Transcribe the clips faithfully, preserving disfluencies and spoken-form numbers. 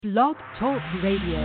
Blog Talk Radio.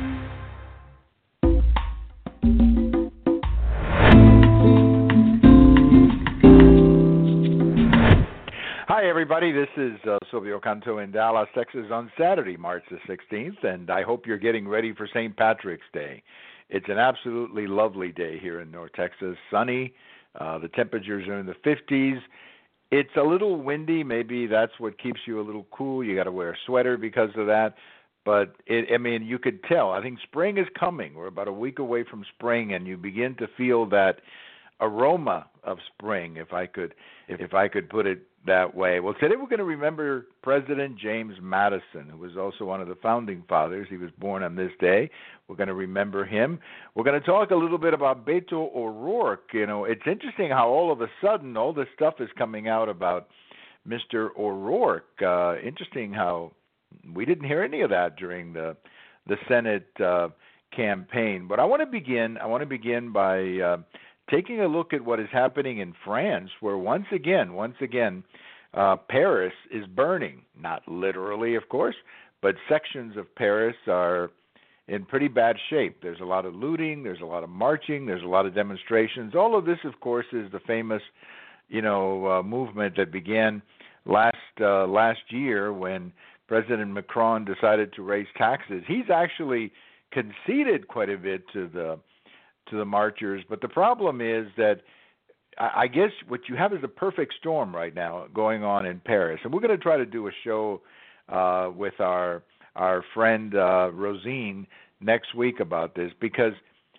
Hi, everybody. This is uh, Silvio Canto in Dallas, Texas on Saturday, March the sixteenth, and I hope you're getting ready for Saint Patrick's Day. It's an absolutely lovely day here in North Texas, sunny. Uh, the temperatures are in the fifties. It's a little windy. Maybe that's what keeps you a little cool. You got to wear a sweater because of that. But, it, I mean, you could tell. I think spring is coming. We're about a week away from spring, and you begin to feel that aroma of spring, if I could, if I could put it that way. Well, today we're going to remember President James Madison, who was also one of the founding fathers. He was born on this day. We're going to remember him. We're going to talk a little bit about Beto O'Rourke. You know, it's interesting how all of a sudden all this stuff is coming out about Mister O'Rourke. Uh, interesting how we didn't hear any of that during the the Senate uh, campaign. But I want to begin. I want to begin by uh, taking a look at what is happening in France, where once again, once again, uh, Paris is burning. Not literally, of course, but sections of Paris are in pretty bad shape. There's a lot of looting, there's a lot of marching, there's a lot of demonstrations. All of this, of course, is the famous, you know, uh, movement that began last uh, last year when President Macron decided to raise taxes. He's actually conceded quite a bit to the to the marchers, but the problem is that I guess what you have is a perfect storm right now going on in Paris, and we're going to try to do a show uh, with our our friend uh, Rosine next week about this, because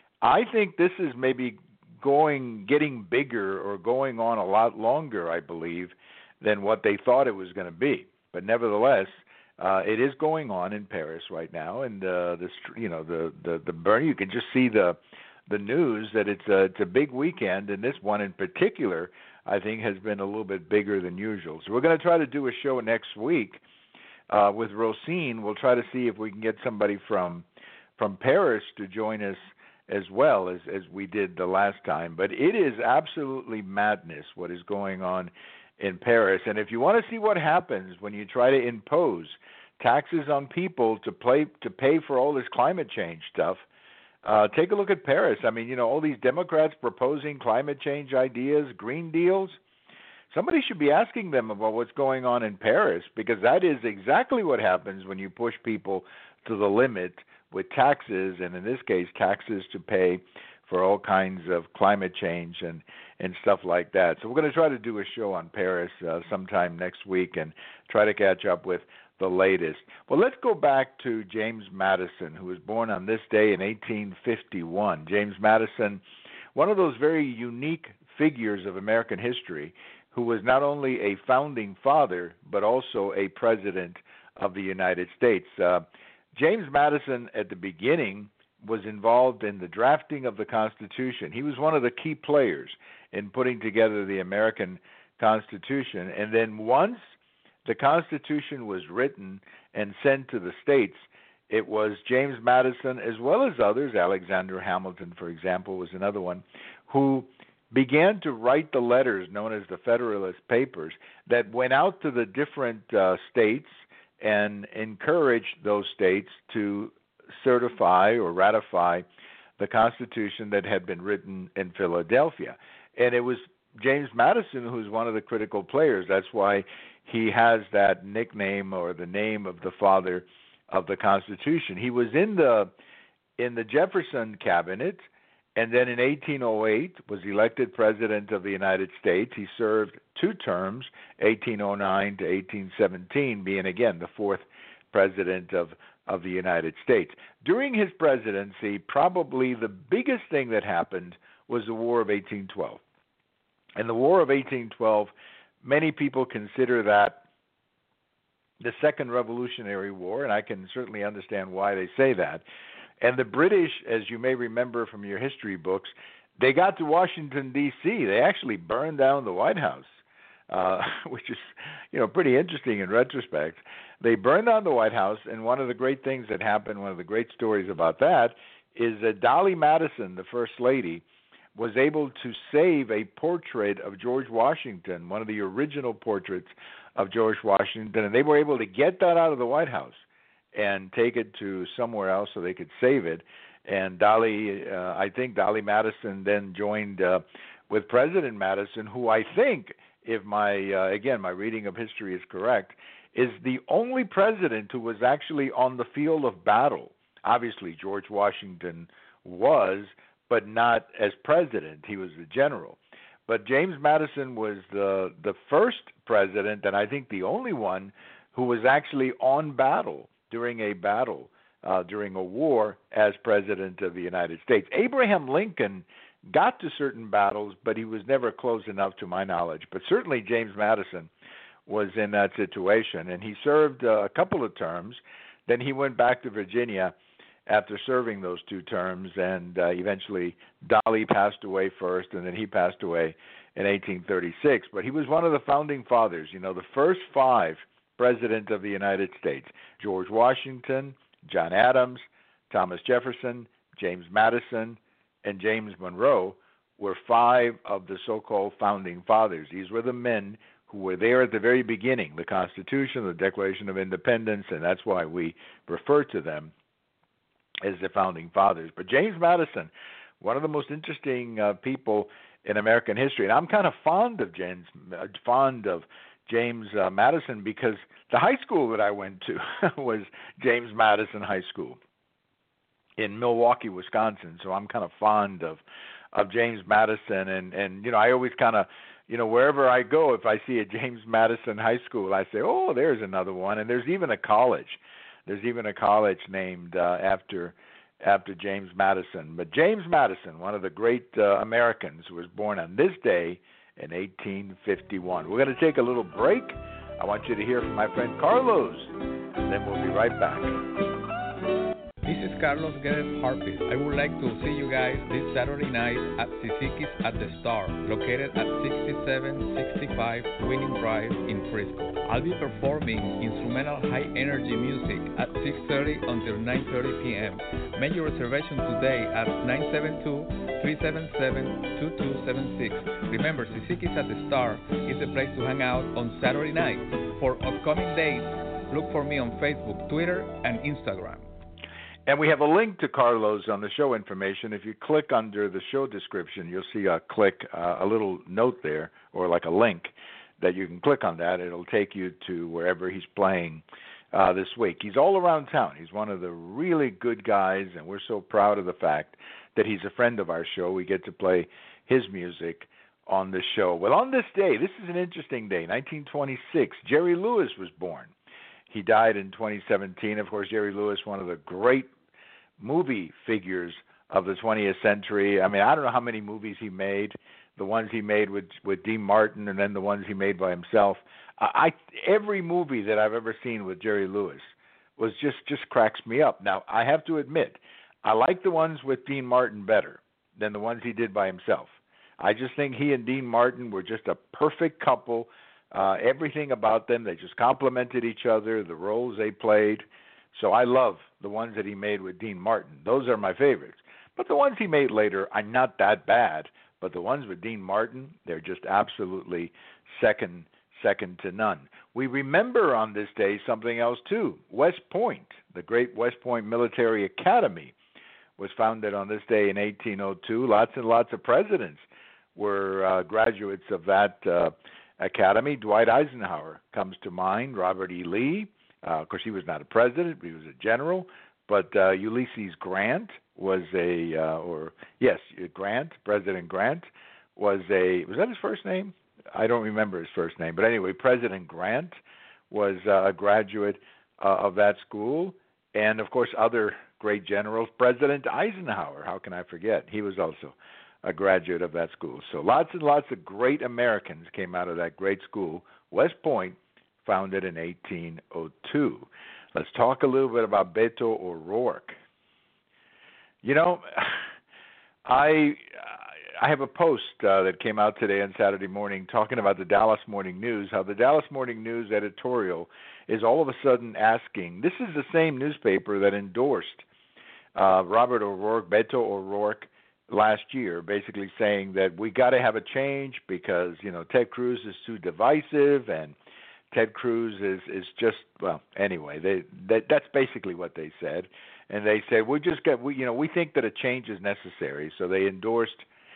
I think this is maybe going getting bigger or going on a lot longer, I believe, than what they thought it was going to be. But nevertheless, uh, it is going on in Paris right now, and uh, this you know the the the burn. You can just see the the news that it's a, it's a big weekend, and this one in particular, I think, has been a little bit bigger than usual. So we're going to try to do a show next week uh, with Rosine. We'll try to see if we can get somebody from from Paris to join us as well as, as we did the last time. But it is absolutely madness what is going on in Paris. And if you want to see what happens when you try to impose taxes on people to play to pay for all this climate change stuff, Uh, take a look at Paris. I mean, you know, all these Democrats proposing climate change ideas, green deals. Somebody should be asking them about what's going on in Paris, because that is exactly what happens when you push people to the limit with taxes, and in this case, taxes to pay for all kinds of climate change and, and stuff like that. So we're going to try to do a show on Paris uh, sometime next week and try to catch up with the latest. Well, let's go back to James Madison, who was born on this day in eighteen fifty-one. James Madison, one of those very unique figures of American history, who was not only a founding father, but also a president of the United States. Uh, James Madison, at the beginning, was involved in the drafting of the Constitution. He was one of the key players in putting together the American Constitution. And then once the Constitution was written and sent to the states, it was James Madison, as well as others, Alexander Hamilton, for example, was another one, who began to write the letters known as the Federalist Papers that went out to the different uh, states and encouraged those states to certify or ratify the Constitution that had been written in Philadelphia. And it was James Madison who's one of the critical players. That's why he has that nickname or the name of the father of the Constitution. He was in the in the Jefferson cabinet, and then in eighteen oh eight was elected president of the United States. He served two terms, eighteen oh nine to eighteen seventeen, being again the fourth president of, of the United States. During his presidency, probably the biggest thing that happened was the War of eighteen twelve. And the War of eighteen twelve, many people consider that the Second Revolutionary War, and I can certainly understand why they say that. And the British, as you may remember from your history books, they got to Washington, D C They actually burned down the White House, uh, which is, you know, pretty interesting in retrospect. They burned down the White House, and one of the great things that happened, one of the great stories about that, is that Dolly Madison, the First Lady, was able to save a portrait of George Washington, one of the original portraits of George Washington, and they were able to get that out of the White House and take it to somewhere else so they could save it. And Dolly, uh, I think Dolly Madison then joined uh, with President Madison, who I think, if my, uh, again, my reading of history is correct, is the only president who was actually on the field of battle. Obviously, George Washington was, but not as president. He was the general. But James Madison was the the first president, and I think the only one, who was actually on battle during a battle, uh, during a war, as president of the United States. Abraham Lincoln got to certain battles, but he was never close enough to my knowledge. But certainly James Madison was in that situation, and he served uh, a couple of terms. Then he went back to Virginia after serving those two terms, and uh, eventually Dolly passed away first, and then he passed away in eighteen thirty-six. But he was one of the founding fathers, you know, the first five presidents of the United States: George Washington, John Adams, Thomas Jefferson, James Madison, and James Monroe were five of the so-called founding fathers. These were the men who were there at the very beginning, the Constitution, the Declaration of Independence, and that's why we refer to them as the founding fathers. But James Madison, one of the most interesting uh, people in American history, and I'm kind of fond of James, uh, fond of James uh, Madison, because the high school that I went to was James Madison High School in Milwaukee, Wisconsin. So I'm kind of fond of of James Madison, and and you know, I always kind of, you know, wherever I go, if I see a James Madison High School, I say, oh, there's another one. And there's even a college. There's even a college named uh, after after James Madison. But James Madison, one of the great uh, Americans, was born on this day in eighteen fifty-one. We're going to take a little break. I want you to hear from my friend Carlos, and then we'll be right back. This is Carlos Guedes Harpist. I would like to see you guys this Saturday night at Sisiki's at the Star, located at sixty-seven sixty-five Winning Drive in Frisco. I'll be performing instrumental high-energy music at six thirty until nine thirty p.m. Make your reservation today at nine seven two, three seven seven, two two seven six. Remember, Sisiki's at the Star is the place to hang out on Saturday night. For upcoming dates, look for me on Facebook, Twitter, and Instagram. And we have a link to Carlos on the show information. If you click under the show description, you'll see a click, uh, a little note there, or like a link that you can click on that. It'll take you to wherever he's playing uh, this week. He's all around town. He's one of the really good guys, and we're so proud of the fact that he's a friend of our show. We get to play his music on this show. Well, on this day, this is an interesting day, nineteen twenty-six, Jerry Lewis was born. He died in twenty seventeen. Of course, Jerry Lewis, one of the great movie figures of the twentieth century. I mean, I don't know how many movies he made, the ones he made with with Dean Martin, and then the ones he made by himself. I, I every movie that I've ever seen with Jerry Lewis was just just cracks me up. Now, I have to admit, I like the ones with Dean Martin better than the ones he did by himself. I just think he and Dean Martin were just a perfect couple. Uh, everything about them, they just complemented each other, the roles they played. So I love the ones that he made with Dean Martin. Those are my favorites. But the ones he made later are not that bad. But the ones with Dean Martin, they're just absolutely second second to none. We remember on this day something else too. West Point, the great West Point Military Academy, was founded on this day in eighteen oh two. Lots and lots of presidents were uh, graduates of that uh, academy. Dwight Eisenhower comes to mind, Robert E. Lee. Uh, of course, he was not a president, he was a general. But uh, Ulysses Grant was a, uh, or yes, Grant, President Grant was a, was that his first name? I don't remember his first name. But anyway, President Grant was uh, a graduate uh, of that school. And, of course, other great generals. President Eisenhower, how can I forget? He was also a graduate of that school. So lots and lots of great Americans came out of that great school, West Point, founded in eighteen oh two. Let's talk a little bit about Beto O'Rourke. You know, I I have a post uh, that came out today on Saturday morning talking about the Dallas Morning News, how the Dallas Morning News editorial is all of a sudden asking, this is the same newspaper that endorsed uh, Robert O'Rourke, Beto O'Rourke, last year, basically saying that we got to have a change because, you know, Ted Cruz is too divisive and Ted Cruz is is just well. Anyway, they that, that's basically what they said, and they said we just get we you know we think that a change is necessary, so they endorsed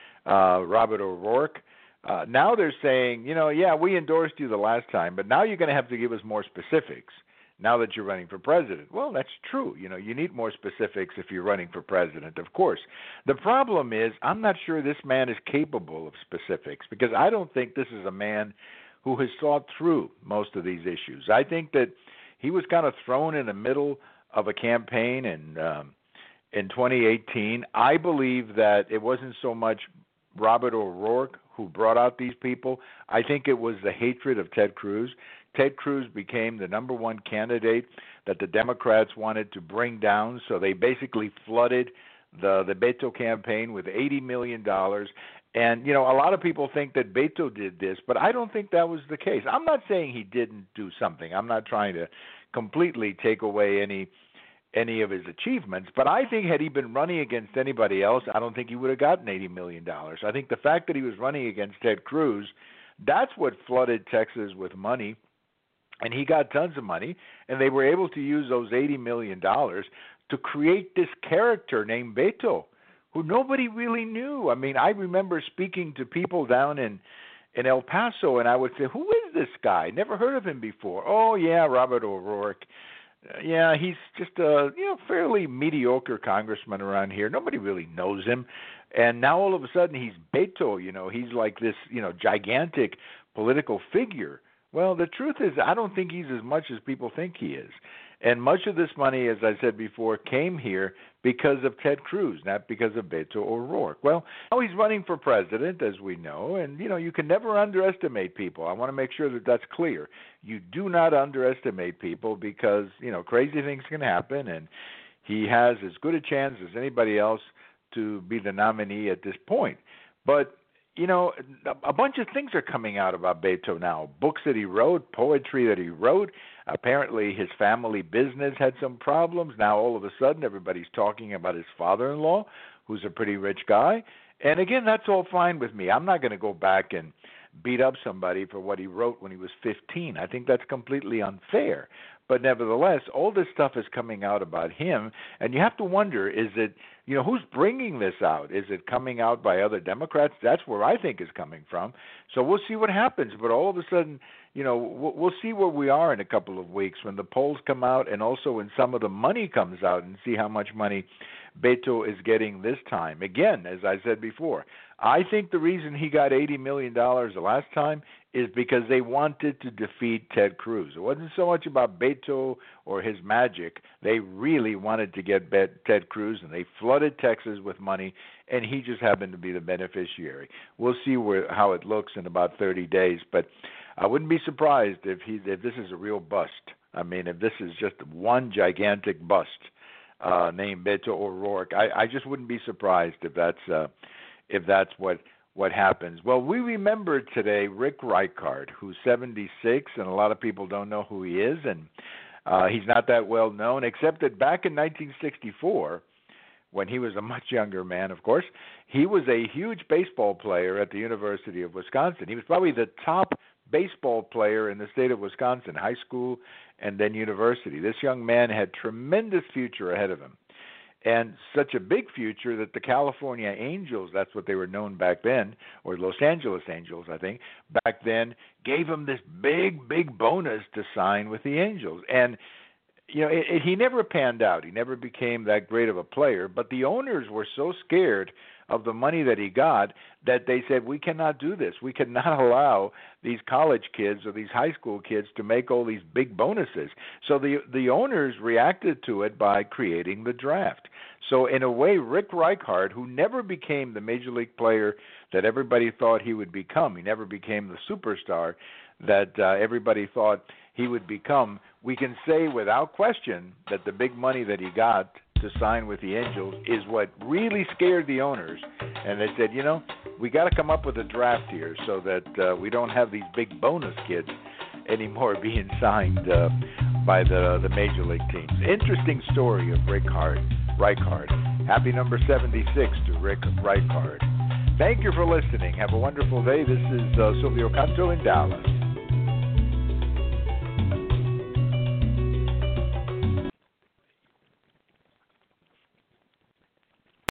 uh, Robert O'Rourke. Uh, now they're saying, you know, yeah, we endorsed you the last time, but now you're going to have to give us more specifics now that you're running for president. Well, that's true. You know, you need more specifics if you're running for president, of course. The problem is I'm not sure this man is capable of specifics because I don't think this is a man who has thought through most of these issues. I think that he was kind of thrown in the middle of a campaign in, um, in twenty eighteen. I believe that it wasn't so much Robert O'Rourke who brought out these people. I think it was the hatred of Ted Cruz. Ted Cruz became the number one candidate that the Democrats wanted to bring down, so they basically flooded the, the Beto campaign with eighty million dollars. And, you know, a lot of people think that Beto did this, but I don't think that was the case. I'm not saying he didn't do something. I'm not trying to completely take away any any of his achievements, but I think had he been running against anybody else, I don't think he would have gotten eighty million dollars. I think the fact that he was running against Ted Cruz, that's what flooded Texas with money, and he got tons of money, and they were able to use those eighty million dollars to create this character named Beto, who nobody really knew. I mean, I remember speaking to people down in, in El Paso, and I would say, who is this guy? Never heard of him before. Oh, yeah, Robert O'Rourke. Uh, yeah, he's just a you know fairly mediocre congressman around here. Nobody really knows him. And now all of a sudden he's Beto, you know, he's like this, you know, gigantic political figure. Well, the truth is I don't think he's as much as people think he is. And much of this money, as I said before, came here because of Ted Cruz, not because of Beto O'Rourke. Well, now he's running for president, as we know, and, you know, you can never underestimate people. I want to make sure that that's clear. You do not underestimate people because, you know, crazy things can happen, and he has as good a chance as anybody else to be the nominee at this point. But, you know, a bunch of things are coming out about Beto now. Books that he wrote, poetry that he wrote. Apparently his family business had some problems. Now all of a sudden everybody's talking about his father-in-law, who's a pretty rich guy. And again, that's all fine with me. I'm not going to go back and beat up somebody for what he wrote when he was fifteen. I think that's completely unfair. But nevertheless, all this stuff is coming out about him, and you have to wonder, is it, you know, who's bringing this out? Is it coming out by other Democrats? That's where I think it's coming from. So we'll see what happens. But all of a sudden, you know, we'll see where we are in a couple of weeks when the polls come out and also when some of the money comes out and see how much money Beto is getting this time. Again, as I said before, I think the reason he got eighty million dollars the last time is because they wanted to defeat Ted Cruz. It wasn't so much about Beto or his magic. They really wanted to get Ted Cruz, and they flooded Texas with money, and he just happened to be the beneficiary. We'll see where, how it looks in about thirty days, but I wouldn't be surprised if he if this is a real bust. I mean, if this is just one gigantic bust uh, named Beto O'Rourke, I, I just wouldn't be surprised if that's uh, if that's what what happens. Well, we remember today Rick Reichard, who's seventy-six, and a lot of people don't know who he is, and uh, he's not that well known, except that back in nineteen sixty-four, when he was a much younger man, of course, he was a huge baseball player at the University of Wisconsin. He was probably the top baseball player in the state of Wisconsin, high school and then university. This young man had tremendous future ahead of him, and such a big future that the California Angels, that's what they were known back then, or Los Angeles Angels, I think, back then, gave him this big, big bonus to sign with the Angels. And you know, it, it, he never panned out. He never became that great of a player, but the owners were so scared of the money that he got that they said, we cannot do this. We cannot allow these college kids or these high school kids to make all these big bonuses. So the the owners reacted to it by creating the draft. So in a way, Rick Reichard, who never became the major league player that everybody thought he would become, he never became the superstar that uh, everybody thought he would become, we can say without question that the big money that he got to sign with the Angels is what really scared the owners. And they said, you know, we got to come up with a draft here so that uh, we don't have these big bonus kids anymore being signed uh, by the the major league teams. Interesting story of Rick Hart, Reichard. Happy number seventy-six to Rick Reichard. Thank you for listening. Have a wonderful day. This is uh, Silvio Canto in Dallas.